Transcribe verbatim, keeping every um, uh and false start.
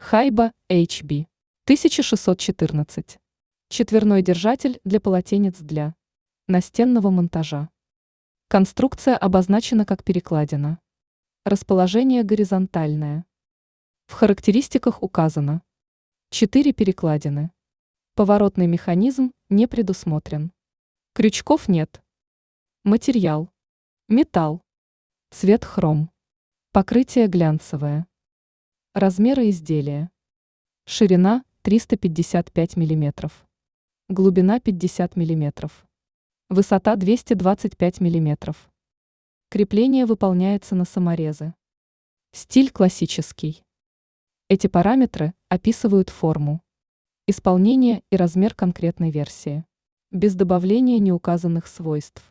Хайба эйч би тысяча шестьсот четырнадцать. Четверной держатель для полотенец для настенного монтажа. Конструкция обозначена как перекладина. Расположение горизонтальное. В характеристиках указано четыре перекладины. Поворотный механизм не предусмотрен. Крючков нет. Материал. Металл. Цвет хром. Покрытие глянцевое. Размеры изделия. Ширина триста пятьдесят пять миллиметров. Глубина пятьдесят миллиметров. Высота двести двадцать пять миллиметров. Крепление выполняется на саморезы. Стиль классический. Эти параметры описывают форму, исполнение и размер конкретной версии, без добавления неуказанных свойств.